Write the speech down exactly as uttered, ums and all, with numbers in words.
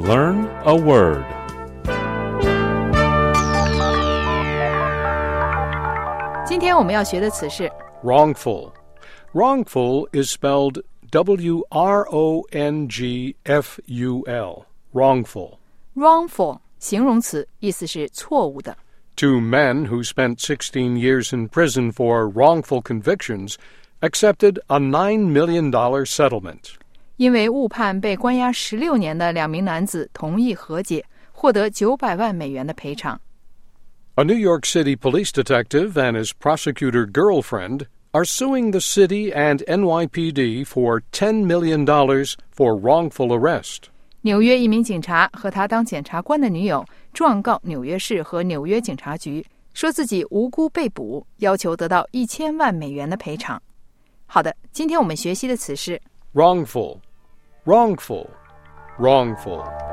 Learn a word. 今天我们要学的词是 Wrongful. Wrongful is spelled W R O N G F U L. Wrongful. wrongful 形容词，意思是错误的。 Two men who spent sixteen years in prison for wrongful convictions accepted a nine million dollars settlement. 因为误判被关押十六年的两名男子同意和解，获得九百万美元的赔偿。 A New York City police detective and his prosecutor girlfriend are suing the city and N Y P D for ten million dollars for wrongful arrest. 纽约一名警察和他当检察官的女友状告纽约市和纽约警察局，说自己无辜被捕，要求得到一千万美元的赔偿。好的，今天我们学习的词是 Wrongful. Wrongful. Wrongful.